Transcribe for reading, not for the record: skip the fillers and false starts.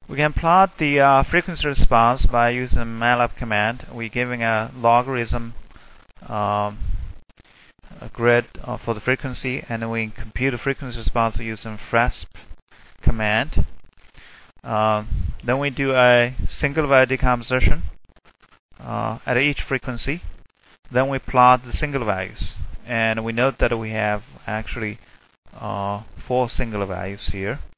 We can plot the frequency response by using MATLAB command. We're giving a logarithm a grid for the frequency, and then we compute the frequency response using FRESP command. Then we do a single value decomposition at each frequency. Then we plot the single values, and we note that we have actually 4 single values here.